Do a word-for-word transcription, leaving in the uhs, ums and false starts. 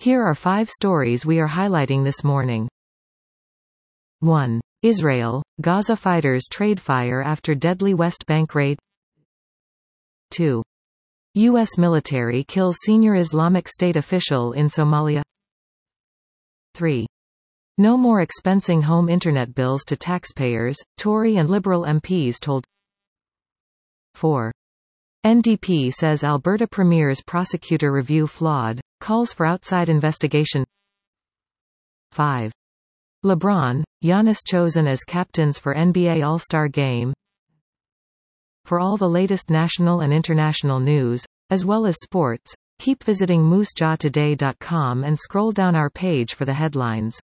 Here are five stories we are highlighting this morning. one. Israel, Gaza fighters trade fire after deadly West Bank raid. two. U S military kills senior Islamic State official in Somalia. three. No more expensing home internet bills to taxpayers, Tory and Liberal M Ps told. four. N D P says Alberta Premier's prosecutor review flawed, calls for outside investigation. five. LeBron, Giannis chosen as captains for N B A All-Star Game. For all the latest national and international news, as well as sports, keep visiting moose jaw today dot com and scroll down our page for the headlines.